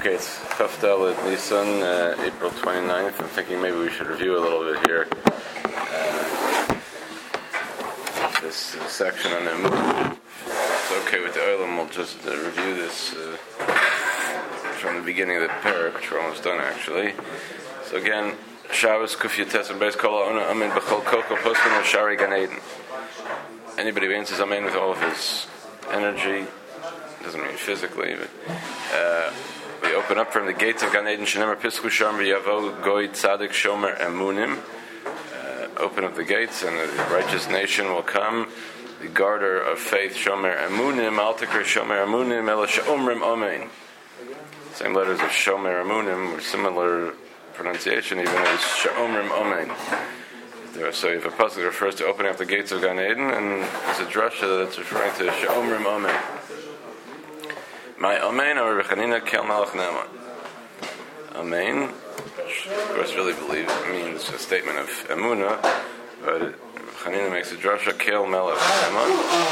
Okay, it's Chaftel at Nisan, April 29th. I'm thinking maybe we should review a little bit here this section on the Emunah. It's okay with the Olam, we'll just review this from the beginning of the parak, which we're almost done actually. So again, Shabbos Kuf Yates and Beis Kol Ha'ona Amen B'chol Koko Poskim Shari Gan Eden. Anybody who answers Amen with all of his energy, doesn't mean physically, but we open up from the gates of Gan Eden. Shenemar Pischu Sham V'Yavo Goy Tzadik Shomer Emunim. Open up the gates, and the righteous nation will come. The garter of faith, Shomer Emunim, Altikar Shomer Emunim, Ela Shomrim Amen. Same letters of Shomer Emunim, or similar pronunciation, even as Shomrim Amen. So if a pasuk refers to opening up the gates of Gan Eden, and there's a drasha that's referring to Shomrim Amen. My Amen, or Rechanina Kel Malach Ne'eman. Amen, which of course really believe means a statement of Emunah, but Chanina makes a drasha Kel Melech Ne'eman.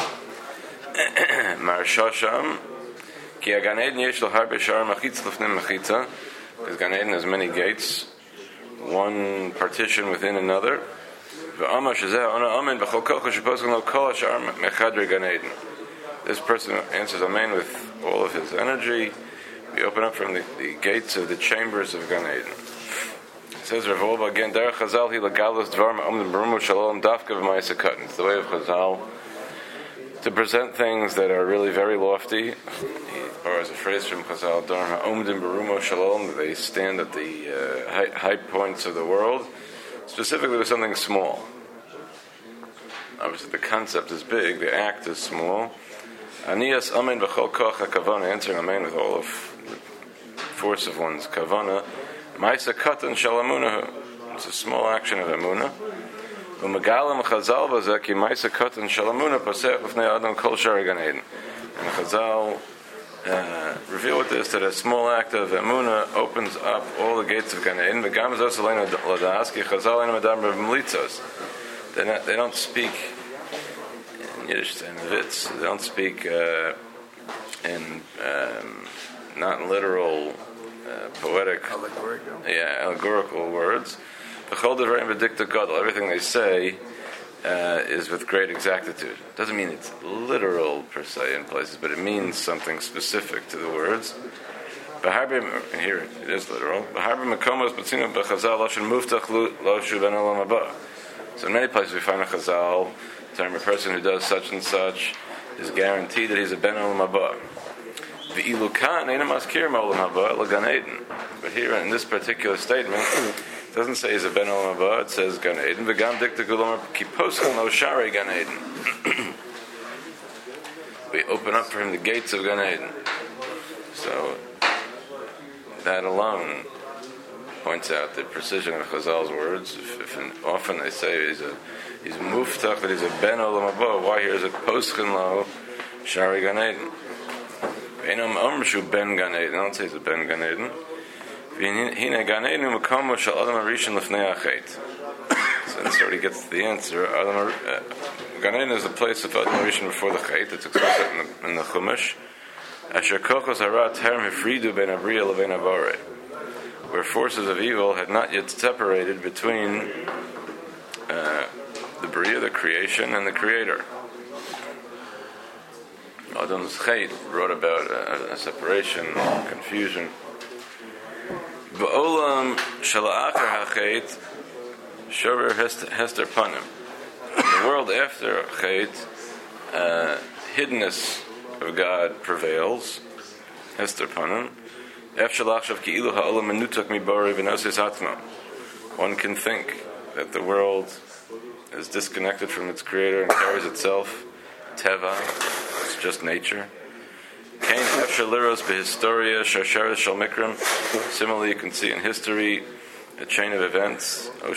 Mar Shosham Ki Gan Eden Yesh Lo Harbe Shar Machitz Lefnim Machitza, because Gan Eden has many gates, one partition within another. V'Amar Shezeh Ona Amen B'Chol Kocho Shepozim Lo Kol Shar Mechadre Gan Eden. This person answers Amen with all of his energy. We open up from the gates of the chambers of Gan Eden. It says Rav Wolbe again, Derech Chazal hi legalus dvar ma'amdim berumo shalom dafka v'ma'aseh katan. It's the way of Chazal to present things that are really very lofty. Or as a phrase from Chazal, Dar ma'amdim berumo shalom, they stand at the high points of the world, specifically with something small. Obviously the concept is big, the act is small. Aniyas amen b'chol koch hakavana, answering amen with all of the force of one's kavana. Ma'aseh katan shel emunah, it's a small action of emunah. U'megalim Chazal b'zeh ki ma'aseh katan shel emunah posech l'fnei adam kol shari Gan Eden. And Chazal reveal with this that a small act of emunah opens up all the gates of Gan Eden. V'gam zos aleinu ladas ki Chazal einu medamar b'mlitzos. They don't speak Yiddish and Vitz. They don't speak in not literal, poetic, allegorical words. Everything they say is with great exactitude. Doesn't mean it's literal per se in places, but it means something specific to the words. Here it is literal. So in many places we find a Chazal term, a person who does such and such is guaranteed that he's a ben olam haba. V'ilu kan eina maskir olam haba ela Gan Eden. But here in this particular statement, it doesn't say he's a ben olam haba. It says Gan Eden. V'gam dikta gulomar ki poskel no shari Gan Eden. We open up for him the gates of Gan Eden. So that alone points out the precision of Chazal's words. Often they say he's muftach, that he's a ben olam haba. Why here is it poskin lo shari Gan Eden? Einam amrshu ben Gan Eden. I don't say he's a ben Gan Eden. Hine Gan Eden mekamo shel adam harishon lefnei hachet. So this already gets to the answer. Gan Eden is the place of adam harishon before the chet. It's expressed in the Chumash. Asher kochos hara terem hifridu ben abriya leven avare, where forces of evil had not yet separated between the Bria, the creation, and the Creator. Adam's Chet wrote about a separation, confusion. Ba'olam shala'achar ha'chet shover hester panim. In the world after Chet, hiddenness of God prevails. Hester panim. One can think that the world is disconnected from its creator and carries itself teva, it's just nature. Similarly, you can see in history a chain of events, or a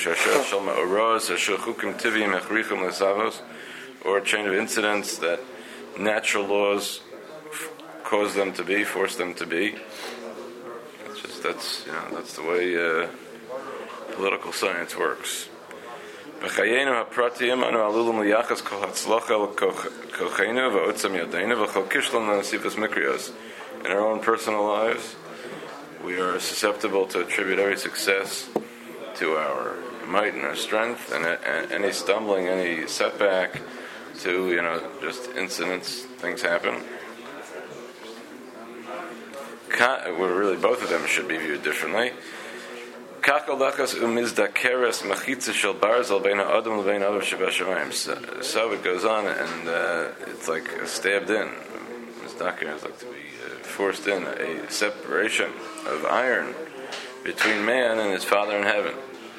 chain of incidents that natural laws cause them to be, force them to be. That's the way political science works. In our own personal lives, we are susceptible to attribute every success to our might and our strength, and any stumbling, any setback to, just incidents, things happen. Well, really, both of them should be viewed differently. So it goes on, and it's like stabbed in. It's like to be forced in, a separation of iron between man and his Father in heaven.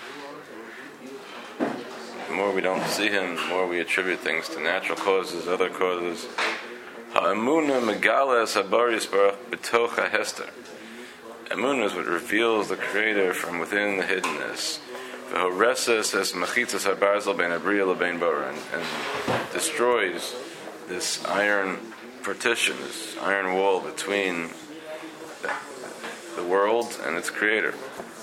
The more we don't see him, the more we attribute things to natural causes, other causes. Ha'emunah megalas habaris barach b'toch ha'hester. Emunah is what reveals the Creator from within the hiddenness. V'horeses es mechitzas habarzel bein abriya lebein bara, and destroys this iron partition, this iron wall between the world and its Creator.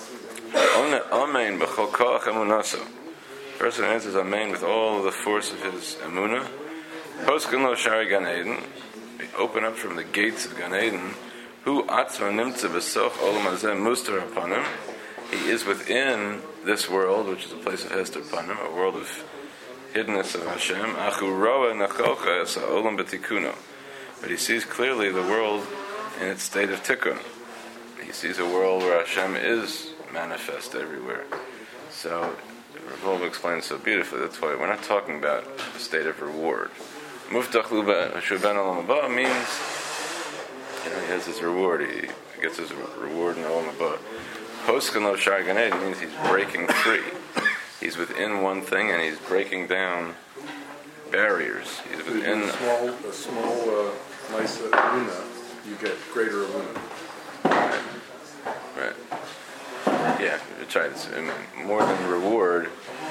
Amen b'chol koach emunaso. The person answers Amen with all the force of his emunah. Posken lo shari Gan Eden. We open up from the gates of Gan Eden. Hu atzma nimtza b'soch olam hazeh muster upon him. He is within this world, which is a place of hester upon him, a world of hiddenness of Hashem. Achu roa nachocha es ha'olam b'tikuno. But he sees clearly the world in its state of tikkun. He sees a world where Hashem is manifest everywhere. So Rav explains so beautifully. That's why we're not talking about a state of reward. Muftach shuben olam haba means, he has his reward. He gets his reward in olam haba. Posken lo shar Gan Eden means he's breaking free. He's within one thing, and he's breaking down barriers. He's within a small nice emunah, you get greater emunah. Right. Yeah, that's right. It's more than reward.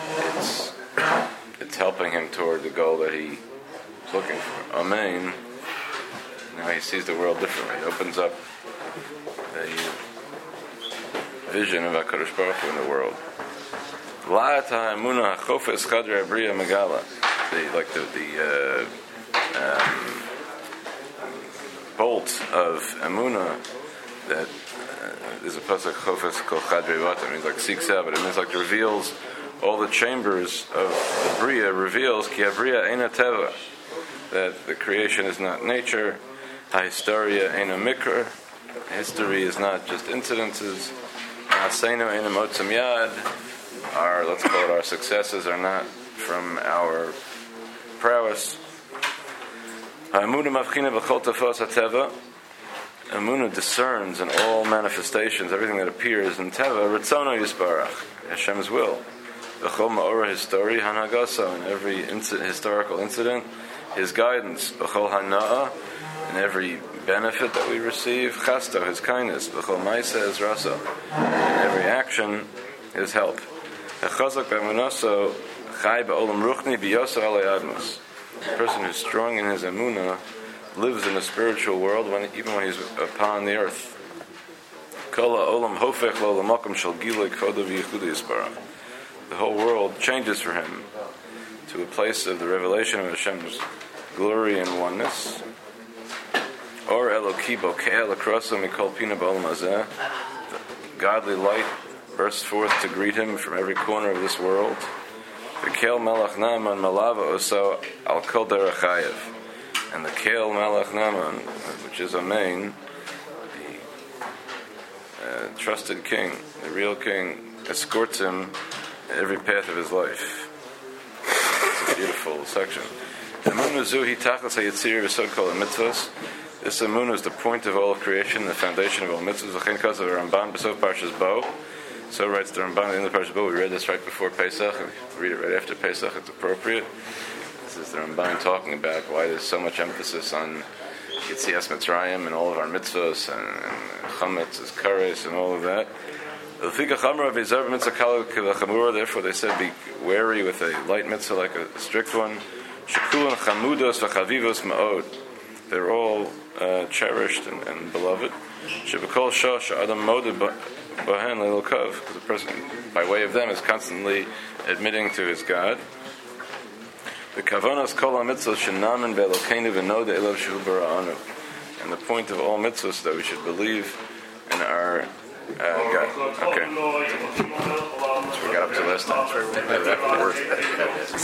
It's helping him toward the goal that he's looking for. Amen. Now he sees the world differently. It opens up a vision of HaKadosh Baruch Hu in the world. La'ata emunah chofes chadra abriya megala. The bolt of emunah that there's a pasuk chofes kol chadrei vata, means like seeks out, but it means like reveals all the chambers of the bria, reveals ki abriya eina teva, that the creation is not nature, hahistoria eina mikra, history is not just incidences, ha'aseinu eina motzam yad, let's call it our successes are not from our prowess. Ha'emunah mavchina b'chol tefos ha'teva. Emunah discerns in all manifestations, everything that appears in Teva, Ritzono Yisbarach, Hashem's will. B'chol ma'ora his story, Hanagaso, in every historical incident, his guidance. B'chol hana'a, in every benefit that we receive, Chasto, his kindness. B'chol ma'isa, his rasa, in every action, his help. Echazak b'emunaso, chai ba'olam ruchni b'yosa alei admus. The person who's strong in his emunah lives in a spiritual world even when he's upon the earth. The whole world changes for him to a place of the revelation of Hashem's glory and oneness. Or Eloki bokeh lakrasa mikol pina b'olam hazeh. Godly light bursts forth to greet him from every corner of this world. V'kel melach naaman malava oso al kol derachayev. And the Kael Malach Naaman, which is Amen, the trusted king, the real king, escorts him in every path of his life. It's a beautiful section. Emunah zuhi tachas hayitzir v'sod kol mitzvos. This emunah is the point of all creation, the foundation of all mitzvos. L'chein kasav Ramban b'sof Parshas Bo. So writes the Ramban in the Parshas Bo. We read this right before Pesach. We read it right after Pesach. It's appropriate. This is the Ramban talking about why there's so much emphasis on Yetzias Mitzrayim and all of our mitzvos and chametz is kares and all of that. Therefore they said be wary with a light mitzvah like a strict one. They're all cherished and beloved. Because the person, by way of them, is constantly admitting to his God. The kavanas kol ha-mitzvos shenamin be'elokeinu v'noda elav shehu bara'anu. And the point of all mitzvahs is that we should believe in our Okay. So we got up to last time. Worth.